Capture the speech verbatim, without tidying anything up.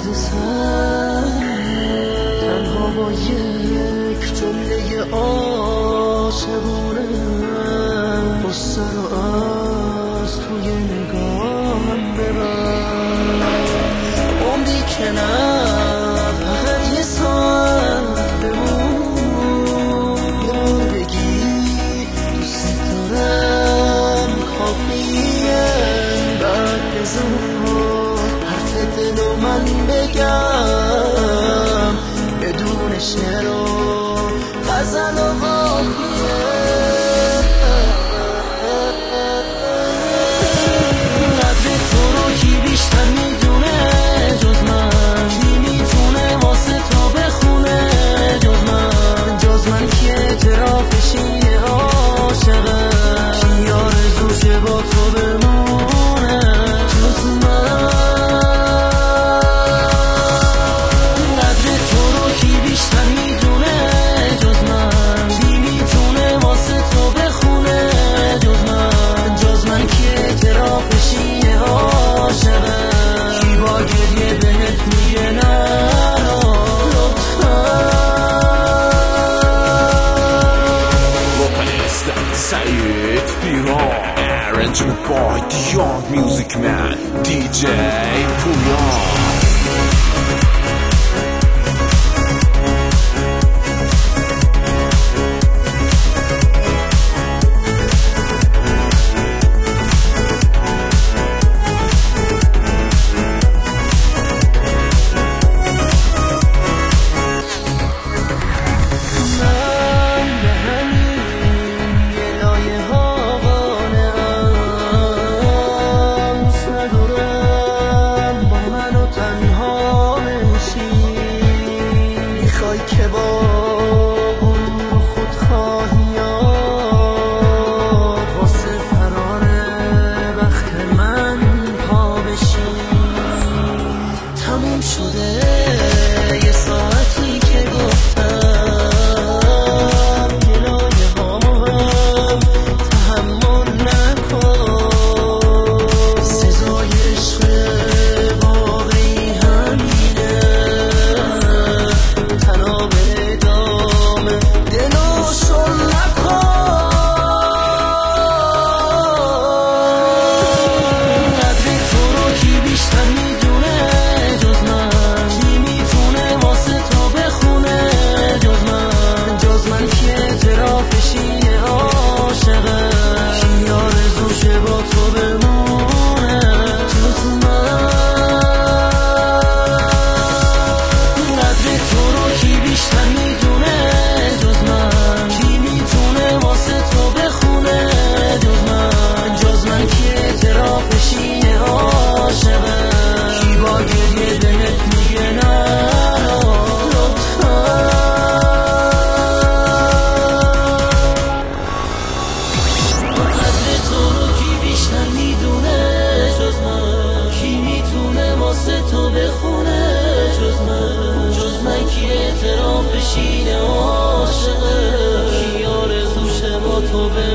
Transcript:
عزیزم، تنها با یک جمله عاشقونه قصه رو از توی نگاهم ببر. عمری که نه، فقط یه ساعت بمون، یا بگی دوست دارم کافیه. بعد بذار حرف دلو من بگم بدون شعر و غزل و قافیه. قدر تو رو کی بیشتر میدونه جز من؟ کی میتونه واسه تو بخونه جز من؟ جز من کی اعترافش یه عاشقه؟ کی آرزوشه با تو بمونه جز من؟ قدر تو رو کی بیشتر میدونه جز من؟ کی میتونه واسه تو بخونه جز من؟ جز من کی اعترافش یه عاشقه؟ کی با گریه بهت میگه نرو لطفا؟ Vocalist Saeed Piran, arrangement by the young music man D J Puyan. که با غرور و خودخواهیات واسه فرار بخت من پا بشی. تموم شده یه ساعتی که گفتم گلایه هامو هم تحمل نکن. سزای عشق واقعی همینه، تو بخونه جز من؟ جز من کی اعترافش اینه عاشقه؟ کی آرزوشه با تو